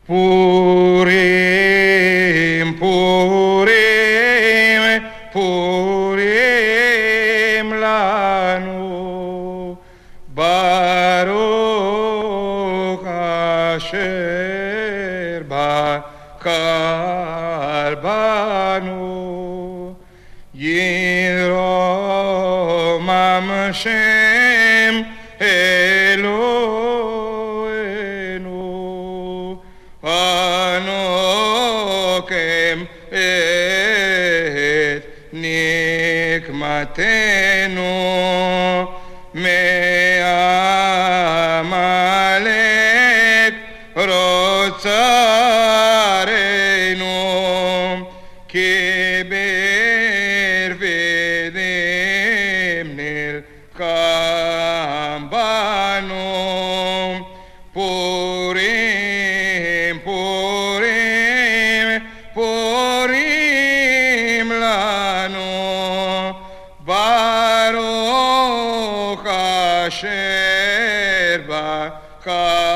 Purim, Purim, Purim lanu, Baruch Asher Bakar Banu, Yiro Mamshem Eloenu, Anokem et nikmatenu me'amalek rotzarenu keber vedem nilkam banu. Purim, Purim, Purim lanu, Baruch Asher Bakar